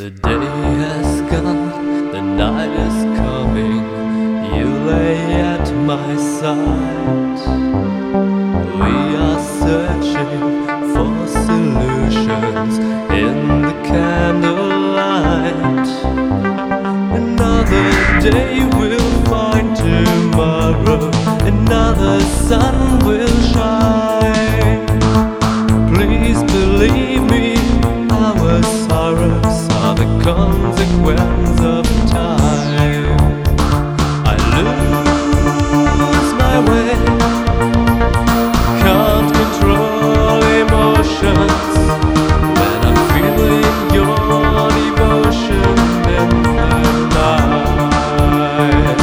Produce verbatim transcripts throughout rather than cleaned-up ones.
The day has gone, the night is coming. You lay at my side. We are searching for solutions in the candlelight. Another day will find tomorrow. Another sun will shine. Please believe me, our sorrows are the consequence of time. I lose my way, can't control emotions when I'm feeling your devotion in the night.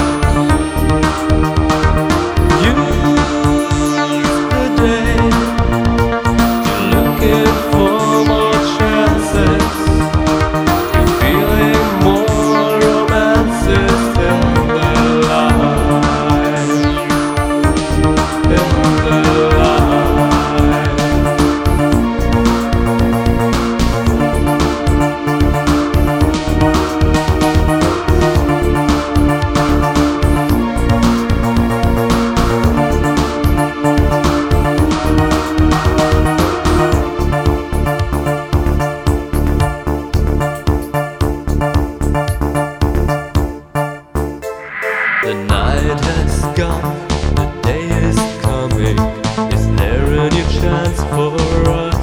Use the day to looking for more chances. You're feeling more romances in the light, in the light. The night has gone, the day is coming. Is there a new chance for us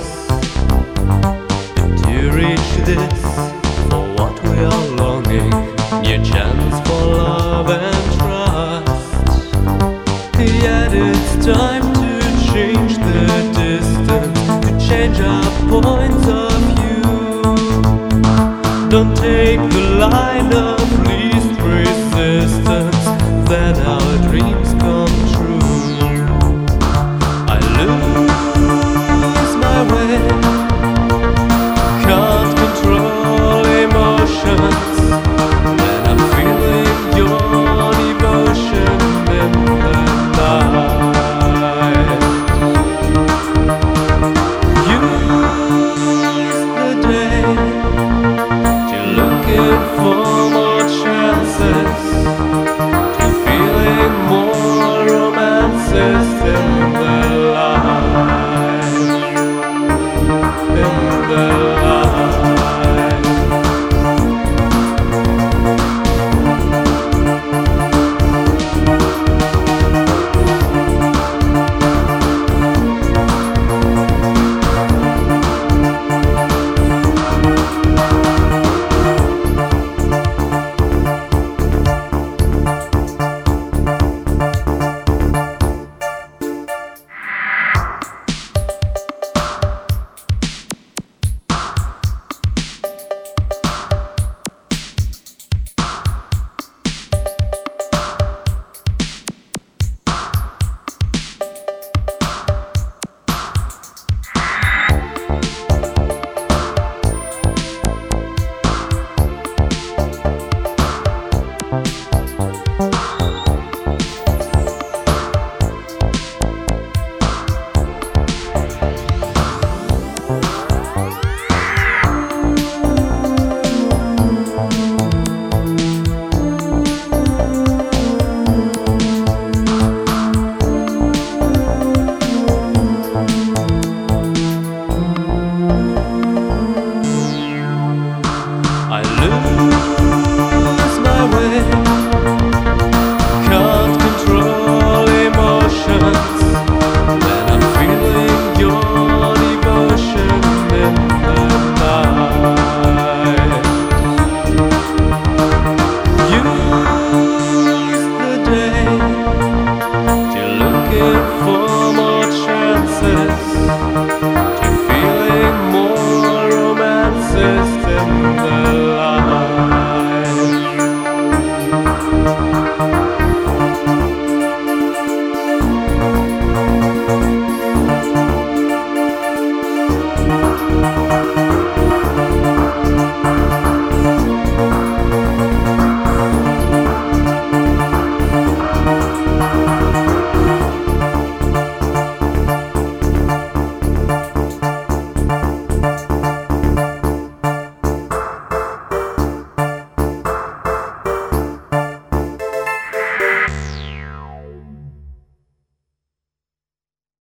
to reach this, for what we are longing? New chance for love and trust. Yet it's time to change the distance, to change our points of view. Don't take the line of